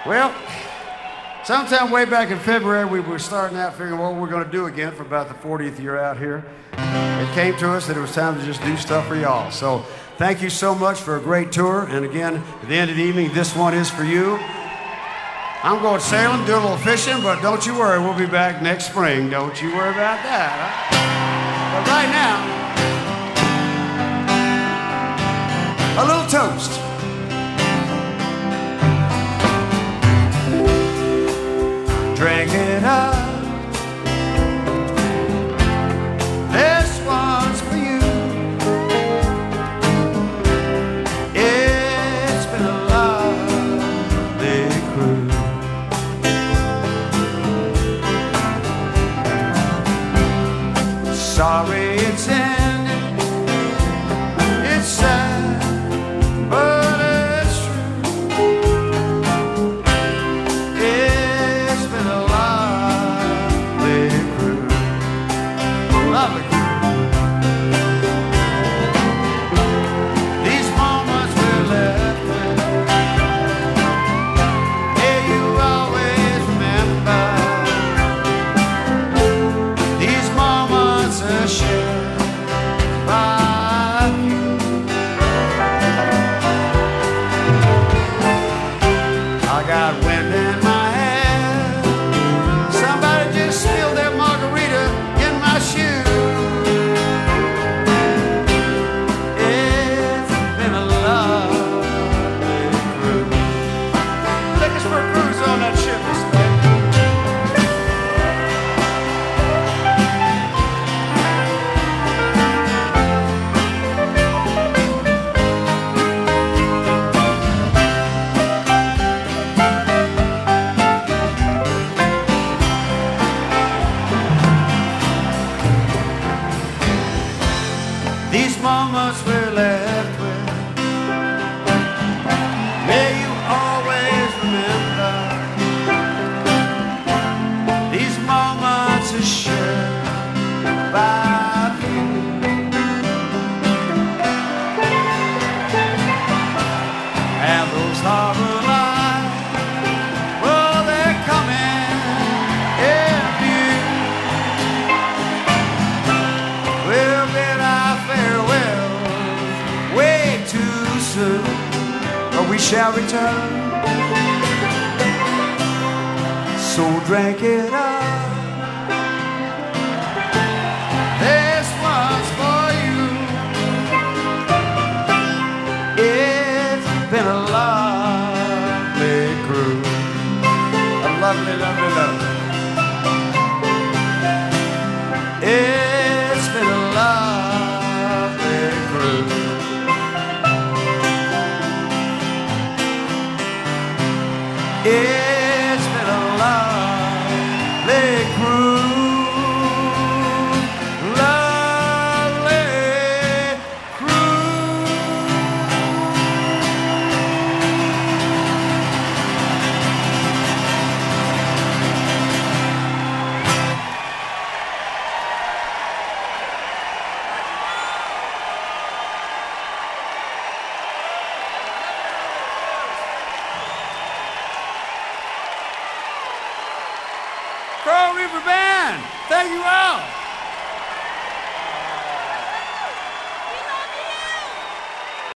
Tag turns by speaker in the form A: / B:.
A: Well, sometime way back in February, we were starting out figuring what we're going to do again for about the 40th year out here. It came to us that it was time to just do stuff for y'all. So thank you so much for a great tour. And again, at the end of the evening, this one is for you. I'm going sailing, do a little fishing, but don't you worry, we'll be back next spring. Don't you worry about that. Huh? But right now, a little toast. Drink it up. This one's for you. It's been a lovely cruise. Sorry it's ended. It's sad, but it's true. It's been a lovely cruise. Lovely cruise. These moments we're left with, yeah, you always remember. These moments are shared by you. I got wind in my hair. Somebody just spilled their margarita in my shoe. It's been a lovely cruise. Take us for a cruise on that ship, Mr. Baby. These moments we're left with, may you always remember. These moments are shared by you. And those harbor lights, well, they're coming in view. We'll bid our farewell way too soon, but we shall return. So drink it up. This one's for you. It's been a lovely cruise. A lovely, lovely, lovely. It's been a lovely cruise. It's been a lovely cruise. Lovely cruise. Coral River Band, thank you all.